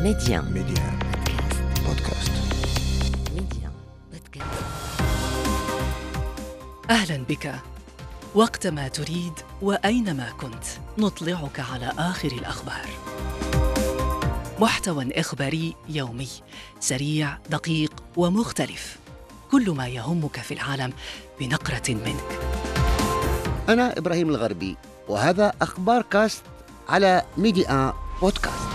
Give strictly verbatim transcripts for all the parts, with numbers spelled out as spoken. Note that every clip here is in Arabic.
ميديان ميديان بودكاست. ميديان بودكاست. أهلا بك. وقتما تريد وأينما كنت نطلعك على آخر الأخبار. محتوى إخباري يومي سريع دقيق ومختلف، كل ما يهمك في العالم بنقرة منك. أنا إبراهيم الغربي، وهذا أخبار كاست على ميديان بودكاست.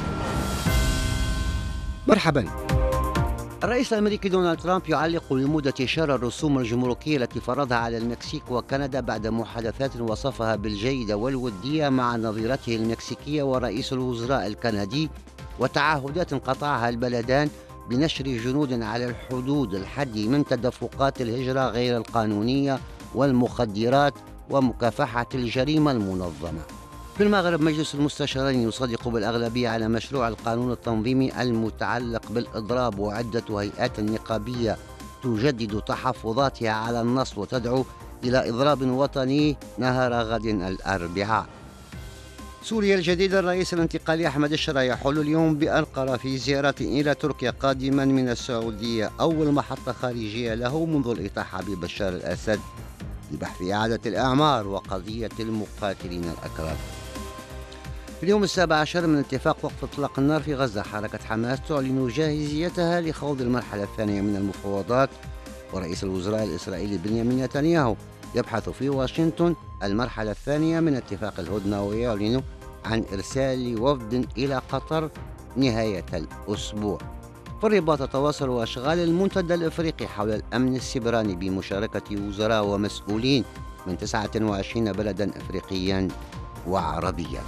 مرحبا. الرئيس الأمريكي دونالد ترامب يعلق لمدة شهر الرسوم الجمركية التي فرضها على المكسيك وكندا بعد محادثات وصفها بالجيدة والودية مع نظيرته المكسيكية ورئيس الوزراء الكندي، وتعهدات قطعها البلدان بنشر جنود على الحدود الحد من تدفقات الهجرة غير القانونية والمخدرات ومكافحة الجريمة المنظمة. في المغرب، مجلس المستشارين يصدق بالأغلبية على مشروع القانون التنظيمي المتعلق بالإضراب، وعدة هيئات نقابية تجدد تحفظاتها على النص وتدعو إلى إضراب وطني نهار غد الأربعاء. سوريا الجديدة، الرئيس الانتقالي أحمد الشرا يحل اليوم بأنقرة في زيارة إلى تركيا قادما من السعودية، أول محطة خارجية له منذ الإطاحة ببشار الأسد لبحث إعادة الأعمار وقضية المقاتلين الأكراد. في اليوم السابع عشر من اتفاق وقف إطلاق النار في غزة، حركة حماس تعلن جاهزيتها لخوض المرحلة الثانية من المفاوضات، ورئيس الوزراء الإسرائيلي بنيامين نتنياهو يبحث في واشنطن المرحلة الثانية من اتفاق الهدنة، ويعلن عن إرسال وفد إلى قطر نهاية الأسبوع. في الرباط، تتواصل أشغال المنتدى الإفريقي حول الأمن السيبراني بمشاركة وزراء ومسؤولين من تسعة وعشرين بلدا إفريقيا وعربيا.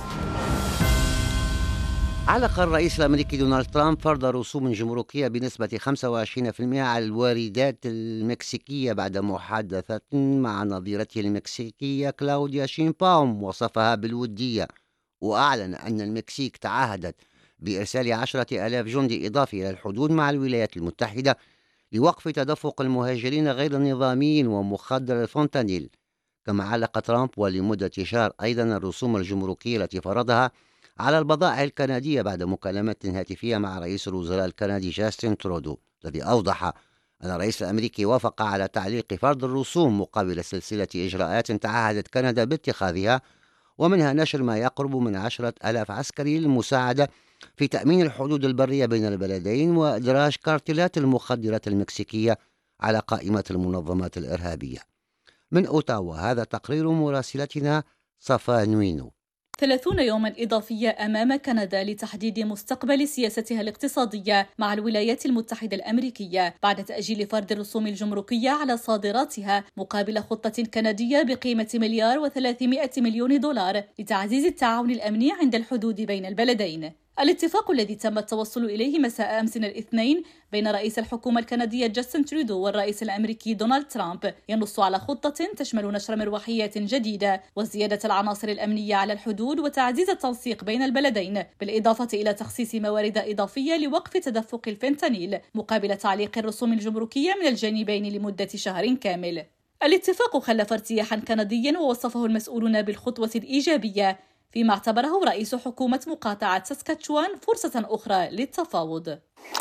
علق الرئيس الأمريكي دونالد ترامب فرض رسوم جمركية بنسبة خمسة وعشرين بالمئة على الواردات المكسيكية بعد محادثة مع نظيرته المكسيكية كلاوديا شينباوم وصفها بالودية، وأعلن أن المكسيك تعهدت بإرسال عشرة آلاف جندي إضافي إلى الحدود مع الولايات المتحدة لوقف تدفق المهاجرين غير النظاميين ومخدر الفونتانيل. كما علق ترامب ولمدة شهر أيضا الرسوم الجمركية التي فرضها على البضائع الكندية بعد مكالمات هاتفية مع رئيس الوزراء الكندي جاستن ترودو، الذي أوضح أن الرئيس الأمريكي وافق على تعليق فرض الرسوم مقابل سلسلة إجراءات تعهدت كندا باتخاذها، ومنها نشر ما يقرب من عشرة آلاف عسكري للمساعدة في تأمين الحدود البرية بين البلدين، وإدراج كارتلات المخدرات المكسيكية على قائمة المنظمات الإرهابية. من أوتاوا، هذا تقرير مراسلتنا صفا نوينو. ثلاثون يوما إضافية أمام كندا لتحديد مستقبل سياستها الاقتصادية مع الولايات المتحدة الأمريكية بعد تأجيل فرض الرسوم الجمركية على صادراتها مقابل خطة كندية بقيمة مليار وثلاثمائة مليون دولار لتعزيز التعاون الأمني عند الحدود بين البلدين. الاتفاق الذي تم التوصل إليه مساء أمس الاثنين بين رئيس الحكومة الكندية جاستن ترودو والرئيس الأمريكي دونالد ترامب ينص على خطة تشمل نشر مروحيات جديدة وزيادة العناصر الأمنية على الحدود وتعزيز التنسيق بين البلدين، بالإضافة إلى تخصيص موارد إضافية لوقف تدفق الفنتانيل مقابل تعليق الرسوم الجمركية من الجانبين لمدة شهر كامل. الاتفاق خلف ارتياحا كنديا ووصفه المسؤولون بالخطوة الإيجابية، فيما اعتبره رئيس حكومة مقاطعة ساسكاتشوان فرصة أخرى للتفاوض.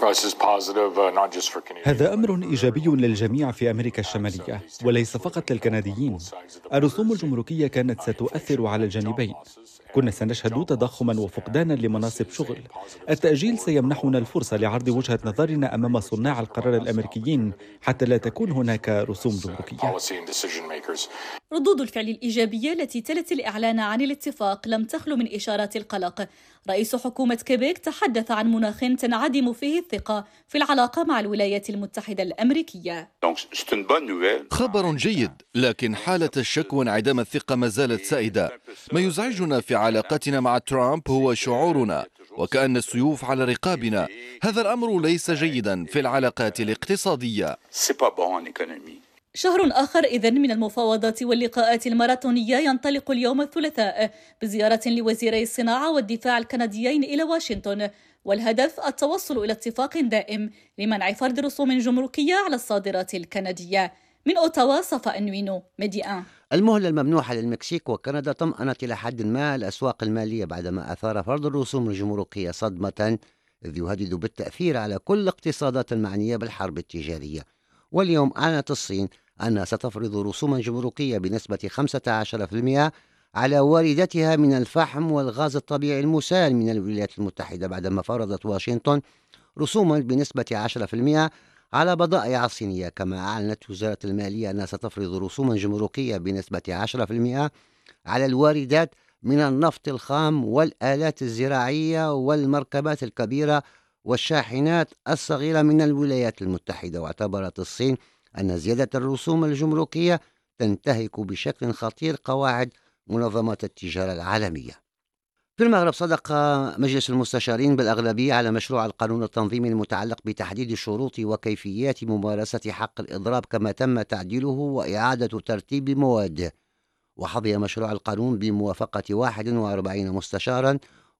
هذا أمر إيجابي للجميع في أمريكا الشمالية وليس فقط للكنديين. الرسوم الجمركية كانت ستؤثر على الجانبين، كنا سنشهد تضخما وفقدانا لمناصب شغل. التأجيل سيمنحنا الفرصة لعرض وجهة نظرنا أمام صناع القرار الأمريكيين حتى لا تكون هناك رسوم جمركية. ردود الفعل الإيجابية التي تلت الإعلان عن الاتفاق لم تخلو من إشارات القلق. رئيس حكومة كيبيك تحدث عن مناخ تنعدم فيه الثقة في العلاقة مع الولايات المتحدة الأمريكية. خبر جيد، لكن حالة الشك وانعدام الثقة ما زالت سائدة. ما يزعجنا في علاقتنا مع ترامب هو شعورنا وكأن السيوف على رقابنا. هذا الأمر ليس جيدا في العلاقات الاقتصادية. شهر آخر إذن من المفاوضات واللقاءات الماراثونية ينطلق اليوم الثلاثاء بزيارة لوزيري الصناعة والدفاع الكنديين إلى واشنطن، والهدف التوصل إلى اتفاق دائم لمنع فرض رسوم جمركية على الصادرات الكندية. من أوتاوا، صفاء النوينو، ميديان. المهلة الممنوحة للمكسيك وكندا طمأنت إلى حد ما الأسواق المالية بعدما أثار فرض الرسوم الجمركية صدمة إذ يهدد بالتأثير على كل الاقتصادات المعنية بالحرب التجارية. واليوم أعلنت الصين أنها ستفرض رسوما جمركية بنسبة خمسة عشر بالمئة على وارداتها من الفحم والغاز الطبيعي المسال من الولايات المتحدة، بعدما فرضت واشنطن رسوما بنسبة عشرة بالمئة على بضائع صينية. كما أعلنت وزارة المالية أنها ستفرض رسوما جمركية بنسبة عشرة بالمئة على الواردات من النفط الخام والآلات الزراعية والمركبات الكبيرة والشاحنات الصغيرة من الولايات المتحدة. واعتبرت الصين أن زيادة الرسوم الجمركية تنتهك بشكل خطير قواعد منظمة التجارة العالمية. في المغرب صدق مجلس المستشارين بالأغلبية على مشروع القانون التنظيمي المتعلق بتحديد شروط وكيفيات ممارسة حق الإضراب، كما تم تعديله وإعادة ترتيب مواده. وحظي مشروع القانون بموافقة واحد وأربعين مستشارا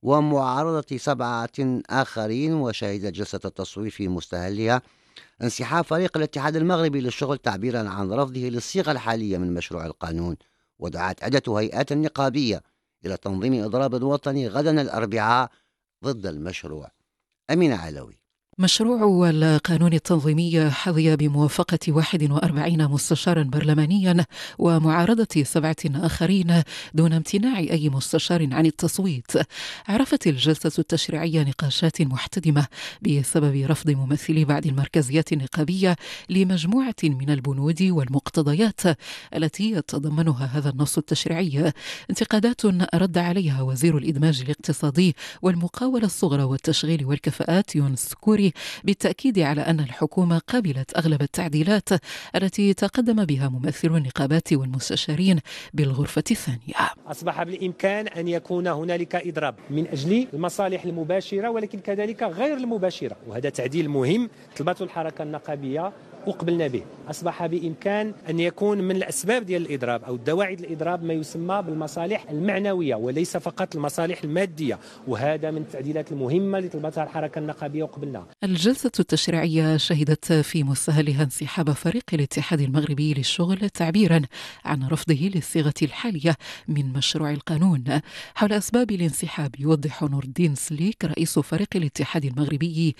ومعارضة سبعة آخرين، وشهدت جلسة التصويت في مستهلها انسحاب فريق الاتحاد المغربي للشغل تعبيرا عن رفضه للصيغة الحالية من مشروع القانون. ودعت عدة هيئات نقابية إلى تنظيم إضراب وطني غدا الأربعاء ضد المشروع. أمينة علوي. مشروع القانون التنظيمي حظي بموافقة واحد وأربعين مستشارا برلمانيا ومعارضة سبعة آخرين دون امتناع أي مستشار عن التصويت. عرفت الجلسة التشريعية نقاشات محتدمة بسبب رفض ممثلي بعض المركزيات النقابية لمجموعة من البنود والمقتضيات التي يتضمنها هذا النص التشريعي، انتقادات رد عليها وزير الإدماج الاقتصادي والمقاولة الصغرى والتشغيل والكفاءات يونس كوري، بالتأكيد على أن الحكومة قبلت أغلب التعديلات التي تقدم بها ممثلو النقابات والمستشارين بالغرفة الثانية. أصبح بالإمكان أن يكون هنالك إضراب من أجل المصالح المباشرة ولكن كذلك غير المباشرة، وهذا تعديل مهم طلبته الحركة النقابية وقبلنا به. أصبح بإمكان أن يكون من الأسباب ديال الإضراب أو الدواعي الإضراب ما يسمى بالمصالح المعنوية وليس فقط المصالح المادية، وهذا من التعديلات المهمة اللي طلبتها الحركة النقابية وقبلنا. الجلسة التشريعية شهدت في مستهلها انسحاب فريق الاتحاد المغربي للشغل تعبيرا عن رفضه للصيغة الحالية من مشروع القانون. حول أسباب الانسحاب يوضح نور الدين سليك رئيس فريق الاتحاد المغربي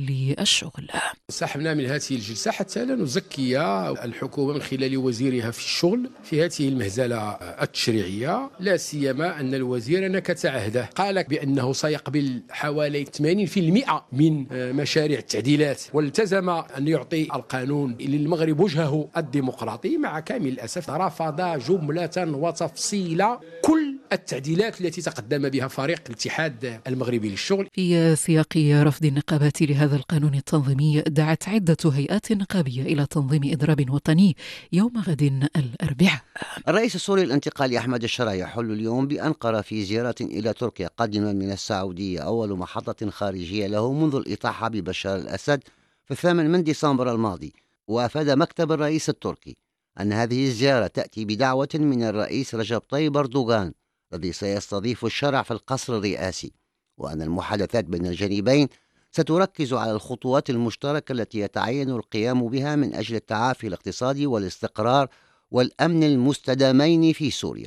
للشغل. سحبنا من هذه الجلسة حتى لا نزكي الحكومة من خلال وزيرها في الشغل في هذه المهزلة التشريعية، لا سيما أن الوزير نكت عهده، قال بأنه سيقبل حوالي ثمانين بالمئة من مشاريع التعديلات، والتزم أن يعطي القانون للمغرب وجهه الديمقراطي. مع كامل الأسف رفض جملة وتفصيل كل التعديلات التي تقدم بها فريق الاتحاد المغربي للشغل. في سياق رفض النقابات لهذا القانون التنظيمي، دعت عدة هيئات نقابية إلى تنظيم إضراب وطني يوم غد الأربعاء. الرئيس السوري الانتقالي أحمد الشرع يحل اليوم بأنقرة في زيارة إلى تركيا قادما من السعودية، أول محطة خارجية له منذ الإطاحة ببشار الأسد في الثامن من ديسمبر الماضي. وأفاد مكتب الرئيس التركي أن هذه الزيارة تأتي بدعوة من الرئيس رجب طيب أردوغان الذي سيستضيف الشرع في القصر الرئاسي، وأن المحادثات بين الجانبين ستركز على الخطوات المشتركة التي يتعين القيام بها من أجل التعافي الاقتصادي والاستقرار والأمن المستدامين في سوريا.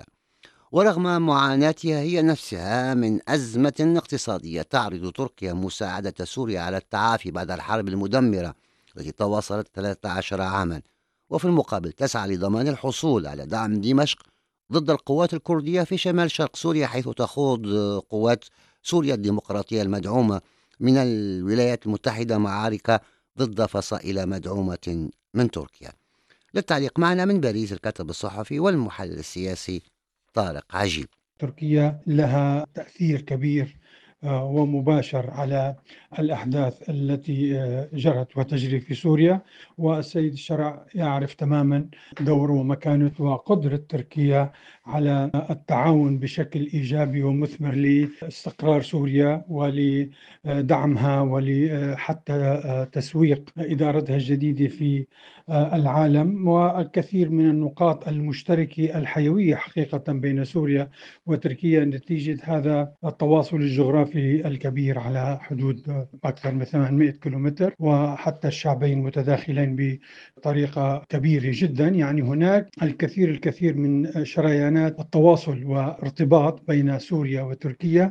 ورغم معاناتها هي نفسها من أزمة اقتصادية، تعرض تركيا مساعدة سوريا على التعافي بعد الحرب المدمرة التي تواصلت ثلاثة عشر عاما، وفي المقابل تسعى لضمان الحصول على دعم دمشق ضد القوات الكردية في شمال شرق سوريا، حيث تخوض قوات سوريا الديمقراطية المدعومة من الولايات المتحدة معارك ضد فصائل مدعومة من تركيا. للتعليق معنا من باريس الكاتب الصحفي والمحلل السياسي طارق عجيب. تركيا لها تأثير كبير ومباشر على الأحداث التي جرت وتجري في سوريا، والسيد الشرع يعرف تماما دور ومكانة وقدرة تركيا على التعاون بشكل إيجابي ومثمر لاستقرار سوريا ولدعمها ولحتى تسويق إدارتها الجديدة في العالم. والكثير من النقاط المشتركة الحيوية حقيقة بين سوريا وتركيا نتيجة هذا التواصل الجغرافي الكبير على حدود أكثر من ثمانمائة كيلومتر، وحتى الشعبين متداخلين بطريقة كبيرة جدا. يعني هناك الكثير الكثير من شريانات كانت التواصل وارتباط بين سوريا وتركيا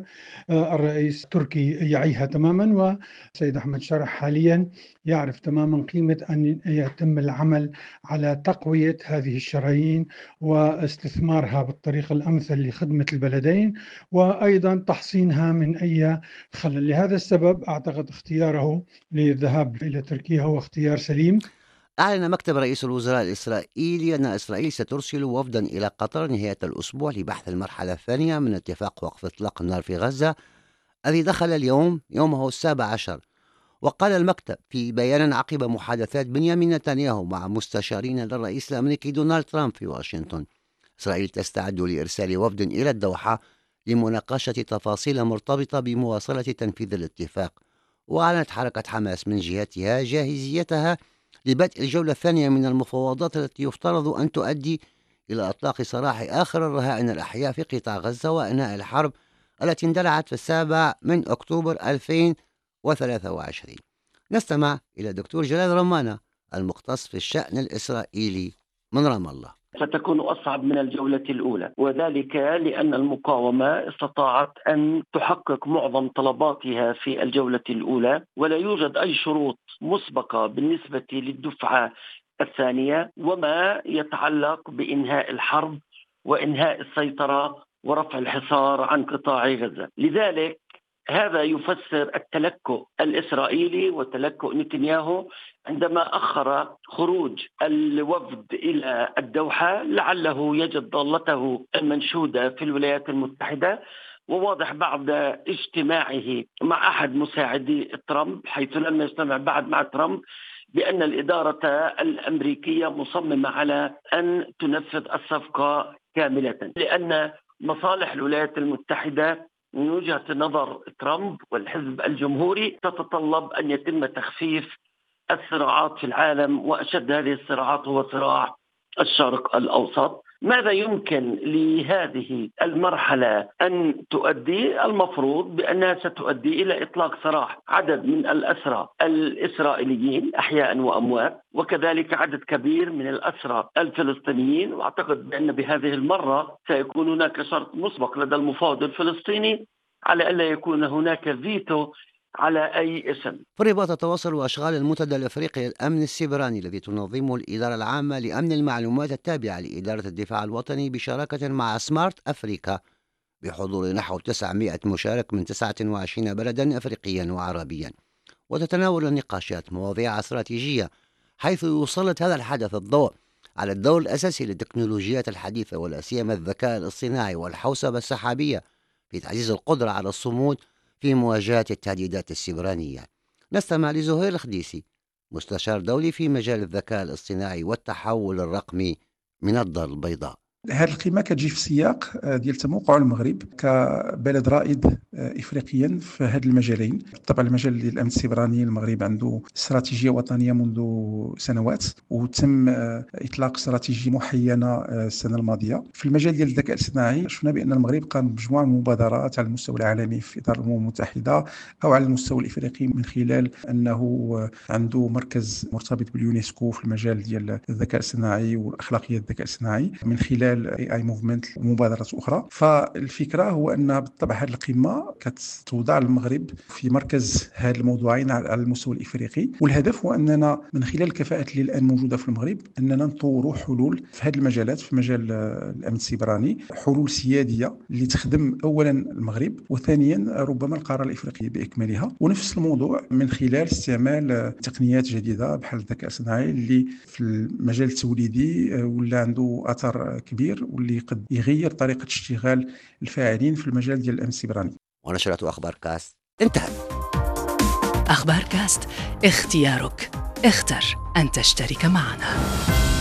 الرئيس التركي يعيها تماما، والسيد أحمد شرح حاليا يعرف تماما قيمة أن يتم العمل على تقوية هذه الشرايين واستثمارها بالطريقة الأمثل لخدمة البلدين، وأيضا تحصينها من أي خلل. لهذا السبب أعتقد اختياره للذهاب إلى تركيا هو اختيار سليم. أعلن مكتب رئيس الوزراء الإسرائيلي أن إسرائيل سترسل وفدا إلى قطر نهاية الأسبوع لبحث المرحلة الثانية من اتفاق وقف إطلاق النار في غزة الذي دخل اليوم يومه السابع عشر. وقال المكتب في بيان عقب محادثات بنيامين نتنياهو مع مستشارين للرئيس الأمريكي دونالد ترامب في واشنطن: إسرائيل تستعد لإرسال وفد إلى الدوحة لمناقشة تفاصيل مرتبطة بمواصلة تنفيذ الاتفاق. وأعلنت حركة حماس من جهتها جاهزيتها لبدء الجولة الثانية من المفاوضات التي يفترض أن تؤدي إلى إطلاق سراح آخر الرهائن الأحياء في قطاع غزة وإنهاء الحرب التي اندلعت في السابع من أكتوبر ألفين وثلاثة وعشرين. نستمع إلى الدكتور جلال رمانة المختص في الشأن الإسرائيلي من رام الله. ستكون أصعب من الجولة الأولى، وذلك لأن المقاومة استطاعت أن تحقق معظم طلباتها في الجولة الأولى، ولا يوجد أي شروط مسبقة بالنسبة للدفعة الثانية وما يتعلق بإنهاء الحرب وإنهاء السيطرة ورفع الحصار عن قطاع غزة. لذلك هذا يفسر التلكؤ الإسرائيلي وتلكؤ نتنياهو عندما أخر خروج الوفد إلى الدوحة، لعله يجد ضالته المنشودة في الولايات المتحدة. وواضح بعد اجتماعه مع أحد مساعدي ترامب، حيث لم يجتمع بعد مع ترامب، بأن الإدارة الأمريكية مصممة على أن تنفذ الصفقة كاملة، لأن مصالح الولايات المتحدة من وجهة نظر ترامب والحزب الجمهوري تتطلب أن يتم تخفيف الصراعات في العالم، وأشد هذه الصراعات هو صراع الشرق الأوسط. ماذا يمكن لهذه المرحلة أن تؤدي؟ المفروض بأنها ستؤدي إلى إطلاق سراح عدد من الأسرى الإسرائيليين أحياء وأموات، وكذلك عدد كبير من الأسرى الفلسطينيين. وأعتقد بأن بهذه المرة سيكون هناك شرط مسبق لدى المفاوض الفلسطيني على ألا يكون هناك فيتو على أي اسم. في الرباط تتواصل أشغال المنتدى الأفريقي للأمن السيبراني الذي تنظمه الإدارة العامة لأمن المعلومات التابعة لإدارة الدفاع الوطني بشراكة مع سمارت أفريكا بحضور نحو تسعمائة مشارك من تسعة وعشرين بلدا أفريقيا وعربيا. وتتناول النقاشات مواضيع استراتيجية، حيث يسلط هذا الحدث الضوء على الدور الأساسي للتكنولوجيات الحديثة ولا سيما الذكاء الاصطناعي والحوسبة السحابية في تعزيز القدرة على الصمود في مواجهة التهديدات السيبرانية. نستمع لزهير الخديسي مستشار دولي في مجال الذكاء الاصطناعي والتحول الرقمي من الدار البيضاء. هذه القمة كتجي في السياق ديال تموقع المغرب كبلد رائد افريقيا في هذه المجالين. طبعا المجال ديال الامن السيبراني، المغرب عنده استراتيجيه وطنيه منذ سنوات، وتم اطلاق استراتيجيه محينه السنه الماضيه. في المجال ديال الذكاء الاصطناعي شفنا بان المغرب قام بمجموعه من المبادرات على المستوى العالمي في اطار الامم المتحده او على المستوى الافريقي، من خلال انه عنده مركز مرتبط باليونسكو في المجال ديال الذكاء الاصطناعي والاخلاقيات الذكاء الاصطناعي، من خلال اي اي موفمنت ومبادرات اخرى. فالفكره هو ان بالطبع هذه القمه كتوضع المغرب في مركز هذه الموضوعين على المستوى الافريقي، والهدف هو اننا من خلال الكفاءات اللي الان موجوده في المغرب اننا نطوروا حلول في هذه المجالات، في مجال الامن السيبراني، حلول سياديه اللي تخدم اولا المغرب وثانيا ربما القاره الافريقيه باكملها. ونفس الموضوع من خلال استعمال تقنيات جديده بحال الذكاء الاصطناعي اللي في المجال التوليدي ولا عنده اثر كبير واللي قد يغير طريقة اشتغال الفاعلين في المجال ديال الأمن السيبراني. ونشرة أخبار كاست انتهت. أخبار كاست، اختيارك، اختر أن تشترك معنا.